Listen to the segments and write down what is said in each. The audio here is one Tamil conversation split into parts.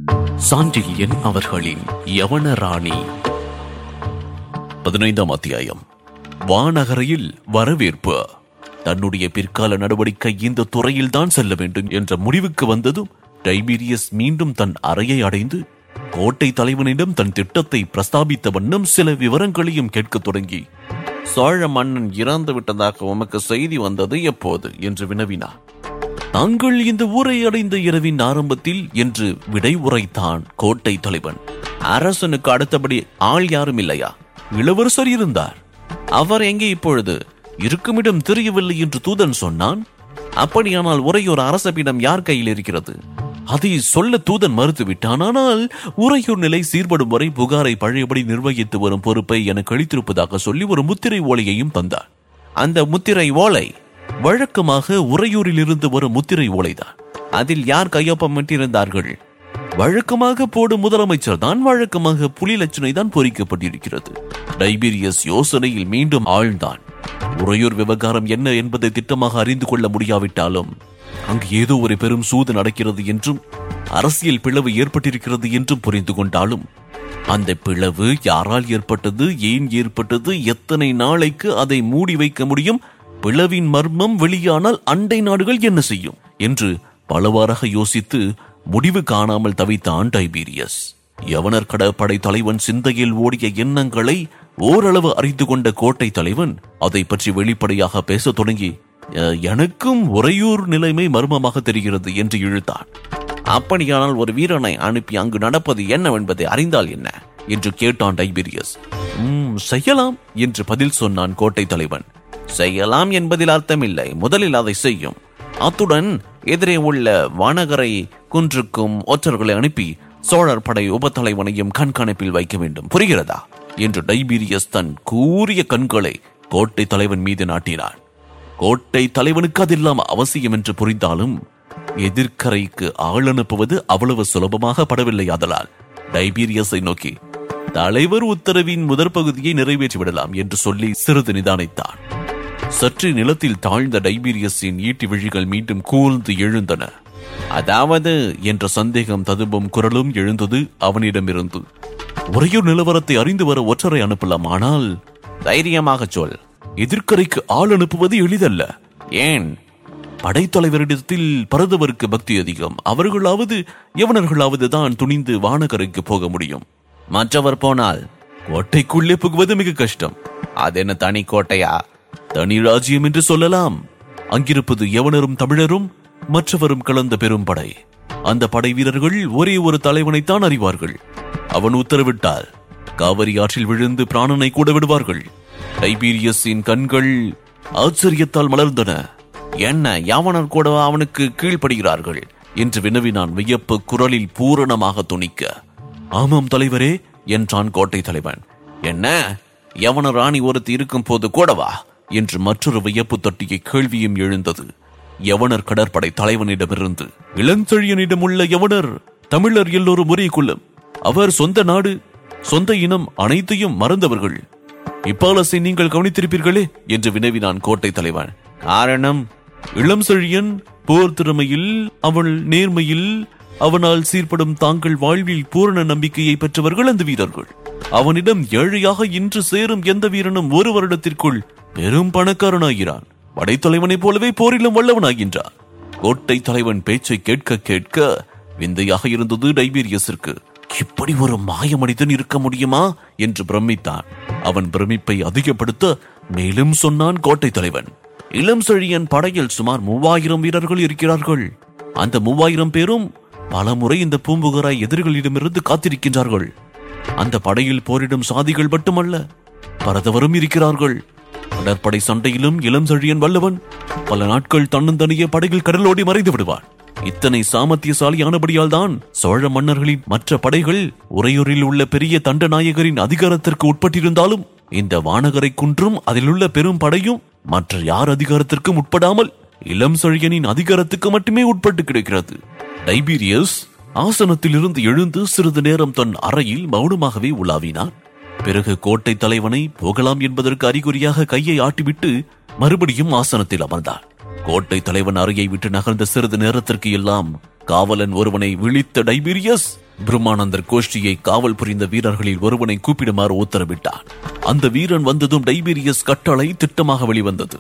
சாண்டில்யன் அவர்களின் யவனராணி. 15ஆம் அத்தியாயம். வானகரையில் வரவேற்பு. தன்னுடைய பிற்கால நடவடிக்கை இந்த துறையில்தான் செல்ல வேண்டும் என்ற முடிவுக்கு வந்ததும் டைபீரியஸ் மீண்டும் தன் அறையை அடைந்து கோட்டை தலைவனிடம் தன் திட்டத்தை பிரஸ்தாபித்த வண்ணம் சில விவரங்களையும் கேட்கத் தொடங்கி, சோழ மன்னன் இறந்து விட்டதாக உமக்கு செய்தி வந்தது எப்போது என்று வினவினார். தாங்கள் இந்த ஊரை அடைந்த இரவின் ஆரம்பத்தில் என்று விடை உரைத்தான் கோட்டை தலைவன். அரசனுக்கு அடுத்தபடி ஆள் யாரும் இல்லையா? இளவரசர் இருந்தார். அவர் எங்கே இப்பொழுது? இருக்குமிடம் தெரியவில்லை என்று தூதன் சொன்னான். அப்படியானால் உறையூர் அரசபிடம் யார் கையில் இருக்கிறது? அதை சொல்ல தூதன் மறுத்துவிட்டான். ஆனால் உறையூர் நிலை சீர்படும் வரை புகாரை பழையபடி நிர்வகித்து வரும் பொறுப்பை எனக்கு அளித்திருப்பதாக சொல்லி ஒரு முத்திரை ஓலையையும் தந்தார். அந்த முத்திரை ஓலை வழக்கமாக உறையூரில் இருந்து வரும் முத்திரை ஓலைதான். அதில் யார் கையொப்பமிட்டிருந்தார்கள்? வழக்கமாக போடும் முதலமைச்சர் தான். வழக்கமாக புலிலட்சணை தான் பொறிக்கப்பட்டிருக்கிறது. டைபீரியஸ் யோசனையில் மீண்டும் ஆழ்ந்தான். உறையூர் விவகாரம் என்ன என்பதை திட்டமாக அறிந்து கொள்ள முடியாவிட்டாலும் அங்கு ஏதோ ஒரு பெரும் சூது நடக்கிறது என்றும் அரசியல் பிளவு ஏற்பட்டிருக்கிறது என்றும் புரிந்து கொண்டாலும் அந்த பிளவு யாரால் ஏற்பட்டது, ஏன் ஏற்பட்டது, எத்தனை நாளைக்கு அதை மூடி வைக்க முடியும், பிளவின் மர்மம் வெளியானால் அண்டை நாடுகள் என்ன செய்யும் என்று பலவாறாக யோசித்து முடிவு காணாமல் தவித்தான் டைபீரியஸ். யவனர் கடற்படை தலைவன் சிந்தையில் ஓடிய எண்ணங்களை ஓரளவு அறிந்து கொண்ட கோட்டை தலைவன் அதை பற்றி வெளிப்படையாக பேசத் தொடங்கி, எனக்கும் உறையூர் நிலைமை மர்மமாக தெரிகிறது என்று இழுத்தான். அப்படியானால் ஒரு வீரனை அனுப்பி அங்கு நடப்பது என்னவென்பதை அறிந்தால் என்ன என்று கேட்டான் டைபீரியஸ். செய்யலாம் என்று பதில் சொன்னான் கோட்டை தலைவன். செய்யலாம் என்பதில் அர்த்தமில்லை, முதலில் அதை செய்யும். அத்துடன் எதிரே உள்ள வானகரை குன்றுக்கும் ஒற்றர்களை அனுப்பி சோழர் படை உபத்தலைவனையும் கண்காணிப்பில் வைக்க வேண்டும், புரிகிறதா என்று டைபீரியஸ் தன் கூரிய கண்களை கோட்டை தலைவன் மீது நாட்டினான். கோட்டை தலைவனுக்கு அதெல்லாம் அவசியம் என்று புரிந்தாலும் எதிர்கரைக்கு ஆள் அனுப்புவது அவ்வளவு சுலபமாக படவில்லை. ஆதலால் டைபீரியஸை நோக்கி, தலைவர் உத்தரவின் முதற் பகுதியை நிறைவேற்றிவிடலாம் என்று சொல்லி சிறிது நிதானித்தான். சற்று நிலத்தில் தாழ்ந்த டைபீரியஸின் ஈட்டி விழிகள் மீண்டும் கூர்ந்து எழுந்தன. அதாவது என்ற சந்தேகம் ததும்பும் குரலும் எழுந்தது அவனிடமிருந்து. உறையூர் நிலவரத்தை அறிந்து வர ஒற்றரை அனுப்பலாம், ஆனால் தைரியமாக சொல், எதிர்கரைக்கு ஆள் அனுப்புவது எளிதல்ல. ஏன்? படைத்தலைவரிடத்தில் பரதவருக்கு பக்தி அதிகம். அவர்களாவது யவனர்களாவது தான் துணிந்து வானகரைக்கு போக முடியும். மற்றவர் போனால் கோட்டைக்குள்ளே புகுவது மிக கஷ்டம். அது என்ன தனி கோட்டையா? தனி ராஜ்யம் என்று சொல்லலாம். அங்கிருப்பது யவனரும் தமிழரும் மற்றவரும் கலந்த பெரும் படை. அந்த படை வீரர்கள் ஒரே ஒரு தலைவனைத்தான் அறிவார்கள். அவன் உத்தரவிட்டால் காவிரி ஆற்றில் விழுந்து பிராணனை கூட விடுவார்கள். டைபீரியஸின் கண்கள் ஆச்சரியத்தால் மலர்ந்தன. என்ன, யவனர் கூட அவனுக்கு கீழ்ப்படுகிறார்கள் என்று வினவினான் வியப்பு குரலில் பூரணமாக துணிக்க. ஆமாம் தலைவரே என்றான் கோட்டை தலைவன். என்ன, யவன ராணி ஒருத்தி இருக்கும் போது கூடவா என்று மற்றொரு வியப்பு தட்டிய கேள்வியும் எழுந்தது. யவனர் கடற்படை தலைவனிடமிருந்து. இளஞ்செழியனிடம் உள்ள யவனர் தமிழர் எல்லோரும் ஒரே குலம். அவர் சொந்த நாடு, சொந்த இனம் அனைத்தையும் மறந்தவர்கள். இப்பாலசை நீங்கள் கவனித்திருப்பீர்களே என்று வினவினான் கோட்டை தலைவன். காரணம், இளம் செழியன் போர் திறமையில், அவள் நேர்மையில், அவனால் சீர்படும் தாங்கள் வாழ்வில் பூரண நம்பிக்கையை பெற்றவர்கள் அந்த வீரர்கள். அவனிடம் ஏழையாக இன்று சேரும் எந்த வீரனும் ஒரு வருடத்திற்குள் பெரும் பணக்காரனாகிறான். படைத்தலைவனைப் போலவே போரிலும் வல்லவனாகின்றார். கோட்டை தலைவன் பேச்சை கேட்க கேட்க விந்தையாக இருந்தது டைபீரியஸிற்கு. இப்படி ஒரு மாய மனிதன் இருக்க முடியுமா என்று பிரமித்தான். அவன் பிரமிப்பை அதிகப்படுத்த மேலும் சொன்னான் கோட்டை தலைவன். இளம் செழியன் படையில் சுமார் 3000 வீரர்கள் இருக்கிறார்கள். அந்த 3000 பேரும் பல முறை இந்த பூம்புகாராய் எதிரிகளிடமிருந்து காத்திருக்கின்றார்கள். அந்த படையில் போரிடும் சாதிகள் மட்டுமல்ல, பரதவரும் இருக்கிறார்கள். கடற்படை சண்டையிலும் இளம் செழியன் வல்லவன். பல நாட்கள் தன்னந்தனியே படையில் கடலோடி மறைந்து விடுவான். இத்தனை சாமர்த்தியசாலியானபடியால் தான் சோழ மன்னர்களின் மற்ற படைகள் உறையூரில் உள்ள பெரிய தண்டநாயகரின் அதிகாரத்திற்கு உட்பட்டிருந்தாலும் இந்த வானகரை குன்றும் அதிலுள்ள பெரும் படையும் மற்ற யார் அதிகாரத்திற்கும் உட்படாமல் இளம் செழியனின் அதிகாரத்துக்கு மட்டுமே உட்பட்டு கிடக்கிறது. டைபீரியஸ் ஆசனத்தில் இருந்து எழுந்து சிறிது நேரம் தன் அறையில் மௌனமாகவே உலாவினான். பிறகு கோட்டை தலைவனை போகலாம் என்பதற்கு அறிகுறியாக கையை ஆட்டிவிட்டு மறுபடியும் ஆசனத்தில் அமர்ந்தான். கோட்டை தலைவன் அறையை விட்டு நகர்ந்த சிறிது நேரத்திற்கு எல்லாம் காவலன் ஒருவனை விழித்த டைபீரியஸ் பிரம்மானந்தர் கோஷ்டியை காவல் புரிந்த வீரர்களில் ஒருவனை கூப்பிடுமாறு உத்தரவிட்டார். அந்த வீரன் வந்ததும் டைபீரியஸ் கட்டளை திட்டமாக வெளிவந்தது.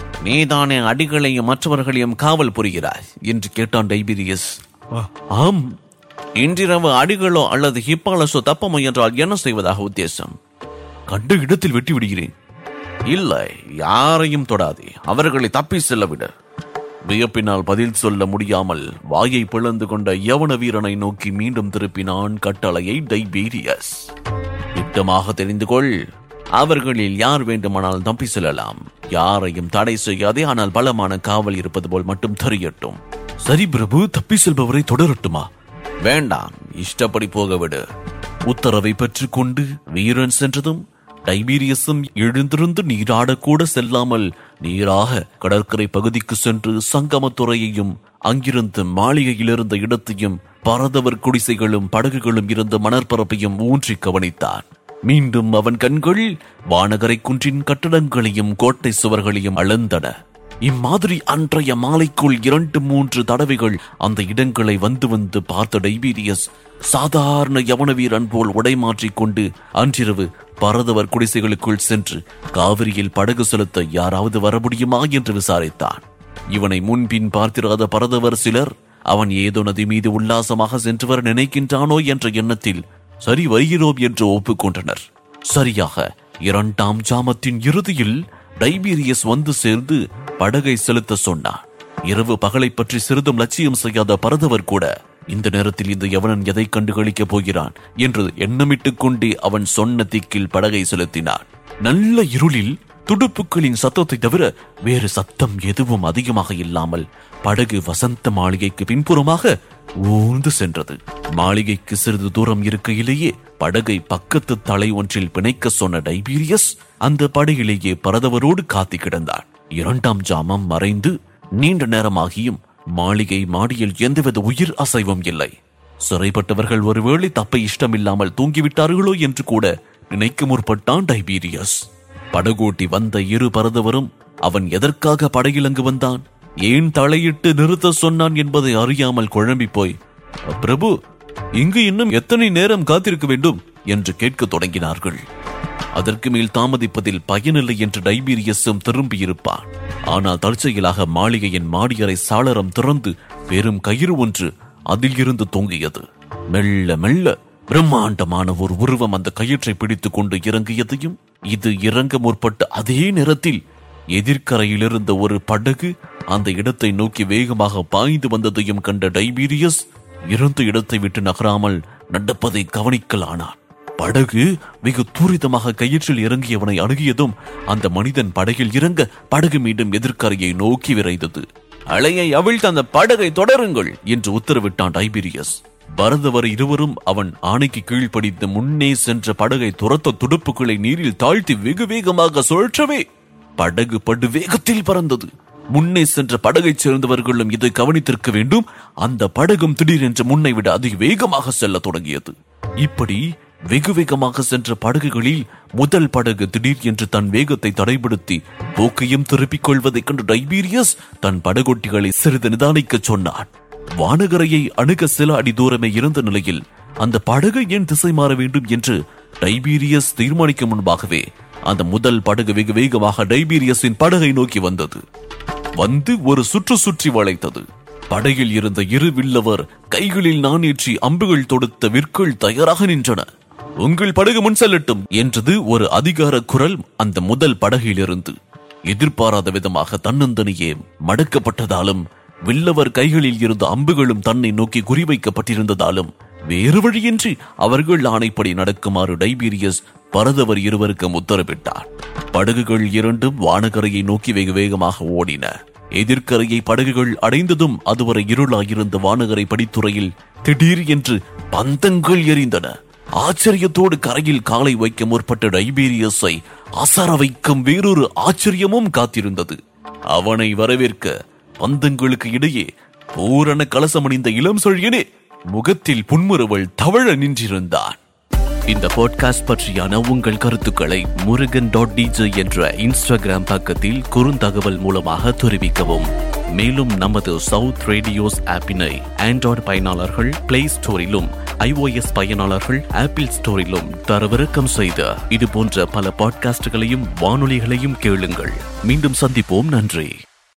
நீதானே அடிகளையும் மற்றவர்களையும் காவல் புரிகிறாய் என்று கேட்டான் டைபீரியஸ். ஆம். இன்றிரவு அடிகளோ அல்லது ஹிப்பாலஸோ தப்ப முயன்றால் என்ன செய்வதாக உத்தேசம்? கண்ட இடத்தில் வெட்டி விடுகிறேன். இல்லை, யாரையும் தொடாதே, அவர்களை தப்பி செல்லவிட. வியப்பினால் பதில் சொல்ல முடியாமல் வாயை பிளந்து கொண்ட யவன வீரனை நோக்கி மீண்டும் திருப்பினான் கட்டளையை டைபீரியஸ். திட்டமாக தெரிந்து கொள், அவர்களில் யார் வேண்டுமானால் தப்பி செல்லலாம், யாரையும் தடை செய்யாதே, ஆனால் பலமான காவல் இருப்பது போல் மட்டும் தெரியட்டும். சரி பிரபு, தப்பி செல்பவரை தொடரட்டுமா? வேண்டாம், இஷ்டப்படி போகவிடு. உத்தரவை பெற்றுக் கொண்டு வீரன் சென்றதும் டைபீரியஸும் எழுந்திருந்து நீராடக்கூட செல்லாமல் நீராக கடற்கரை பகுதிக்கு சென்று சங்கமத்துறையையும் அங்கிருந்து மாளிகையில் இருந்த இடத்தையும் பரதவர் குடிசைகளும் படகுகளும் இருந்த மணற்பரப்பையும் ஊன்றி கவனித்தான். மீண்டும் அவன் கண்கள் வானகரை குன்றின் கட்டடங்களையும் கோட்டை சுவர்களையும் அளந்தன. இம்மாதிரி அன்றைய மாலைக்குள் 2-3 தடவைகள் அந்த இடங்களை வந்து பார்த்த டைபீரியஸ் சாதாரண யவன வீரன் போல் உடைமாற்றிக் கொண்டு அன்றிரவு பரதவர் குடிசைகளுக்குள் சென்று காவிரியில் படகு செலுத்த யாராவது வர முடியுமா என்று விசாரித்தான். இவனை முன்பின் பார்த்திராத பரதவர் சிலர் அவன் ஏதோ நதி மீது உல்லாசமாக சென்று வர நினைக்கின்றானோ என்ற எண்ணத்தில் சரி வருகிறோம் என்று ஒப்புக்கொண்டனர். சரியாக 2ஆம் ஜாமத்தின் இறுதியில் டைபீரியஸ் வந்து சேர்ந்து படகை செலுத்த சொன்னான். இரவு பகலை பற்றி சிறிதும் லட்சியம் செய்யாத பரதவர் கூட இந்த நேரத்தில் இந்த யவனன் எதை கண்டுகளிக்கப் போகிறான் என்று எண்ணமிட்டுக் கொண்டே அவன் சொன்ன திக்கில் படகை செலுத்தினான். நல்ல இருளில் துடுப்புகளின் சத்தத்தை தவிர வேறு சத்தம் எதுவும் அதிகமாக இல்லாமல் படகு வசந்த மாளிகைக்கு பின்புறமாக ஊர்ந்து சென்றது. மாளிகைக்கு சிறிது தூரம் இருக்கையிலேயே படகை பக்கத்து தலை ஒன்றில் பிணைக்க சொன்ன டைபீரியஸ் அந்த படகிலேயே பரதவரோடு காத்து கிடந்தான். 2ஆம் ஜாமம் மறைந்து நீண்ட நேரமாகியும் மாளிகை மாடியில் எந்தவித உயிர் அசைவும் இல்லை. சிறைப்பட்டவர்கள் ஒருவேளை தப்ப இஷ்டமில்லாமல் தூங்கிவிட்டார்களோ என்று கூட நினைக்க முற்பட்டான் டைபீரியஸ். படகோட்டி வந்த 2 பரதவரும் அவன் எதற்காக படகில் அங்கு வந்தான், ஏன் தலையிட்டு நிறுத்த சொன்னான் என்பதை அறியாமல் குழம்பி போய், பிரபு, இங்கு இன்னும் எத்தனை நேரம் காத்திருக்க வேண்டும் என்று கேட்க தொடங்கினார்கள். அதற்கு மேல் தாமதிப்பதில் பயனில்லை என்று டைபீரியஸும் திரும்பியிருப்பான். ஆனால் தற்செயலாக மாளிகையின் மாடியறை சாளரம் திறந்து பெரும் கயிறு ஒன்று அதில் இருந்து தொங்கியது. மெல்ல மெல்ல பிரம்மாண்டமான ஒரு உருவம் அந்த கயிற்றை பிடித்துக் கொண்டு இறங்கியதையும், இது இறங்க முற்பட்ட அதே நேரத்தில் எதிர்கரையில் இருந்த ஒரு படகு அந்த இடத்தை நோக்கி வேகமாக பாய்ந்து வந்ததையும் கண்ட டைபீரியஸ் இருந்த இடத்தை விட்டு நகராமல் நடப்பதை கவனிக்கலானான். படகு வெகு துரிதமாக கயிற்றில் இறங்கியவனை அணுகியதும் அந்த மனிதன் படகில் இறங்க படகு மீண்டும் எதிர்கரையை நோக்கி விரைந்தது. அலையை அவிழ்த்து அந்த படகை தொடருங்கள் என்று உத்தரவிட்டான் டைபீரியஸ். பரதவர் இருவரும் அவன் ஆணைக்கு கீழ்ப்படித்து முன்னே சென்ற படகை துரத்த துடுப்புகளை நீரில் தாழ்த்தி வெகு வேகமாக சுழற்றவே படகு படு வேகத்தில் பறந்தது. முன்னே சென்ற படகைச் சேர்ந்தவர்களும் இதை கவனித்திருக்க வேண்டும். அந்த படகும் திடீரென்று முன்னை விட அதிக வேகமாக செல்ல தொடங்கியது. இப்படி வெகு வேகமாக சென்ற படகுகளில் முதல் படகு திடீர் என்று தன் வேகத்தை தடைபடுத்தி போக்கையும் திருப்பிக் கொள்வதைக் கண்டு டைபீரியஸ் தன் படகோட்டிகளை சிறிது நிதானிக்க சொன்னான். வானகரையை அணுக சில அடி தூரமே இருந்த நிலையில் அந்த படகு ஏன் திசை மாற வேண்டும் என்று டைபீரியஸ் தீர்மானிக்கும் முன்பாகவே அந்த முதல் படகு வெகு வேகமாக டைபீரியஸின் படகை நோக்கி வந்து ஒரு சுற்றி வளைத்தது. படகில் இருந்த 2 வில்லவர் கைகளில் நாணேற்றி அம்புகள் தொடுத்த விற்கள் தயாராக நின்றன. உங்கள் படகு முன் செல்லட்டும் என்றது ஒரு அதிகார குரல் அந்த முதல் படகிலிருந்து. எதிர்பாராத விதமாக தன்னந்தனியே மடக்கப்பட்டதாலும் வில்லவர் கைகளில் இருந்த அம்புகளும் தன்னை நோக்கி குறிவைக்கப்பட்டிருந்ததாலும் வேறு வழியின்றி அவர்கள் ஆணைப்படி நடக்குமாறு டைபீரியஸ் பரதவர் இருவருக்கும் உத்தரவிட்டார். படகுகள் 2ம் வானகரையை நோக்கி வெகு வேகமாக ஓடின. எதிர்கரையை படகுகள் அடைந்ததும் அதுவரை இருளாயிருந்த வானகரை படித்துறையில் திடீர் என்று பந்தங்கள் எரிந்தன. ஆச்சரியத்தோடு கரையில் காலை வைக்க முற்பட்ட டைபீரியஸை அசர வைக்கும் வேறொரு ஆச்சரியமும் காத்திருந்தது. அவனை வரவேற்க பந்தங்களுக்கு இடையே பூரண கலசமணிந்த இளம் சொழியனே முகத்தில் புன்முறுவல் தவழ நின்றிருந்தான். இந்த பாட்காஸ்ட் பற்றியான உங்கள் கருத்துக்களை murugan.dj என்ற இன்ஸ்டாகிராம் பக்கத்தில் குறுந்தகவல் மூலமாக தெரிவிக்கவும். மேலும் நமது சவுத் ரேடியோஸ் ஆப்பினை ஆண்ட்ராய்டு பயனாளர்கள் பிளே ஸ்டோரிலும், iOS பயனாளர்கள் ஆப்பிள் ஸ்டோரிலும் தரவிறக்கம் செய்த இது போன்ற பல பாட்காஸ்டுகளையும் வானொலிகளையும் கேளுங்கள். மீண்டும் சந்திப்போம். நன்றி.